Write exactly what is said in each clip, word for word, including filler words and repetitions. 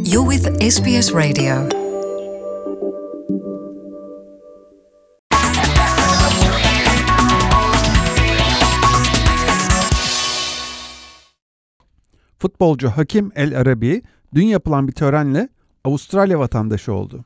You're with S B S Radio. Futbolcu Hakim El Arabi, dün yapılan bir törenle Avustralya vatandaşı oldu.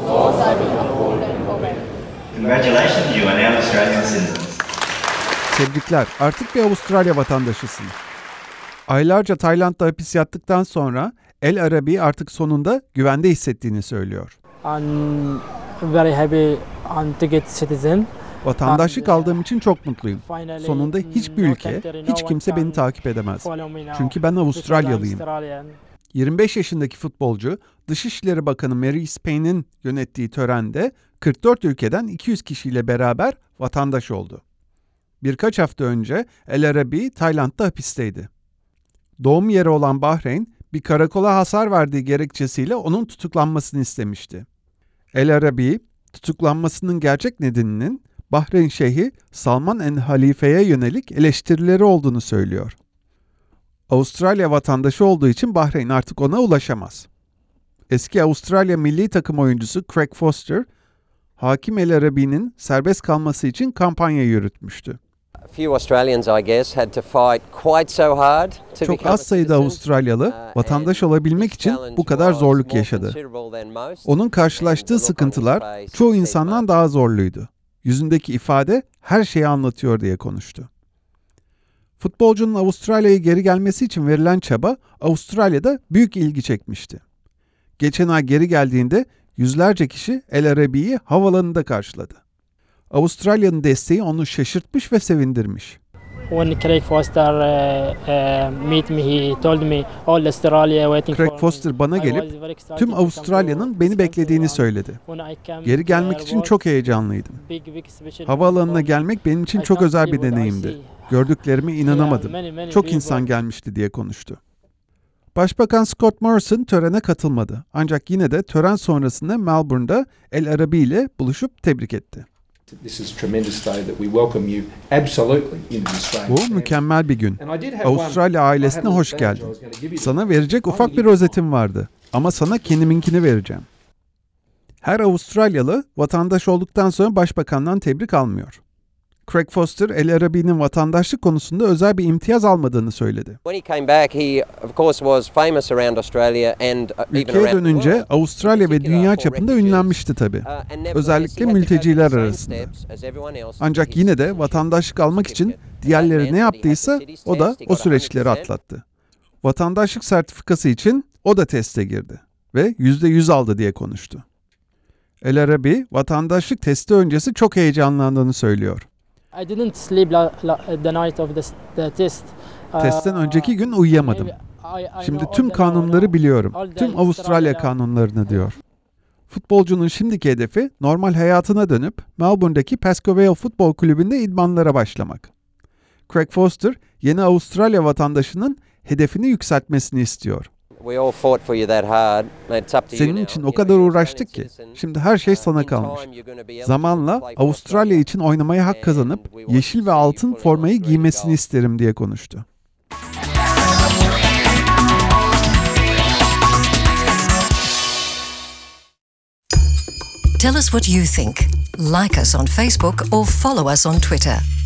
Congratulations, you are now Australian citizens. Tebrikler, artık bir Avustralya vatandaşısın. Aylarca Tayland'da hapis yattıktan sonra El Arabi artık sonunda güvende hissettiğini söylüyor. I'm very happy to get citizen. Vatandaşlık aldığım için çok mutluyum. Sonunda hiçbir ülke, hiç kimse beni takip edemez. Çünkü ben Avustralyalıyım. yirmi beş yaşındaki futbolcu, Dışişleri Bakanı Mary Spain'in yönettiği törende kırk dört ülkeden iki yüz kişiyle beraber vatandaş oldu. Birkaç hafta önce El Arabi Tayland'da hapisteydi. Doğum yeri olan Bahreyn, bir karakola hasar verdiği gerekçesiyle onun tutuklanmasını istemişti. El Arabi, tutuklanmasının gerçek nedeninin Bahreyn Şeyhi Salman El Halife'ye yönelik eleştirileri olduğunu söylüyor. Avustralya vatandaşı olduğu için Bahreyn artık ona ulaşamaz. Eski Avustralya milli takım oyuncusu Craig Foster, Hakim El Arabi'nin serbest kalması için kampanya yürütmüştü. Çok az sayıda Avustralyalı vatandaş olabilmek için bu kadar zorluk yaşadı. Onun karşılaştığı sıkıntılar çoğu insandan daha zorluydu. Yüzündeki ifade her şeyi anlatıyor diye konuştu. Futbolcunun Avustralya'ya geri gelmesi için verilen çaba Avustralya'da büyük ilgi çekmişti. Geçen ay geri geldiğinde yüzlerce kişi El Arabi'yi havalanında karşıladı. Avustralya'nın desteği onu şaşırtmış ve sevindirmiş. When Craig Foster uh, uh, meet me, he told me all Australia waiting for me. Craig Foster bana gelip tüm Avustralya'nın beni beklediğini söyledi. Geri gelmek için çok heyecanlıydım. Havaalanına gelmek benim için çok özel bir deneyimdi. Gördüklerime inanamadım. Çok insan gelmişti diye konuştu. Başbakan Scott Morrison törene katılmadı. Ancak yine de tören sonrasında Melbourne'da El Arabi ile buluşup tebrik etti. Bu mükemmel bir gün. Avustralya ailesine hoş geldin. Sana verecek ufak bir rozetim vardı. Ama sana kendiminkini vereceğim. Her Avustralyalı vatandaş olduktan sonra başbakandan tebrik almıyor. Craig Foster, El Arabi'nin vatandaşlık konusunda özel bir imtiyaz almadığını söyledi. Ülkeye dönünce Avustralya ve dünya çapında ünlenmişti tabii. Özellikle mülteciler arasında. Ancak yine de vatandaşlık almak için diğerleri ne yaptıysa o da o süreçleri atlattı. Vatandaşlık sertifikası için o da teste girdi ve yüzde yüz aldı diye konuştu. El Arabi, vatandaşlık testi öncesi çok heyecanlandığını söylüyor. I didn't sleep the night of the test. Testten önceki gün uyuyamadım. Şimdi tüm kanunları biliyorum. Tüm Avustralya kanunlarını diyor. Futbolcunun şimdiki hedefi normal hayatına dönüp Melbourne'daki Pascoe Futbol Kulübü'nde idmanlara başlamak. Craig Foster, yeni Avustralya vatandaşının hedefini yükseltmesini istiyor. Senin için o kadar uğraştık ki, şimdi her şey sana kalmış. Zamanla Avustralya için oynamaya hak kazanıp yeşil ve altın formayı giymesini isterim diye konuştu. Tell us what you think. Like us on Facebook or follow us on Twitter.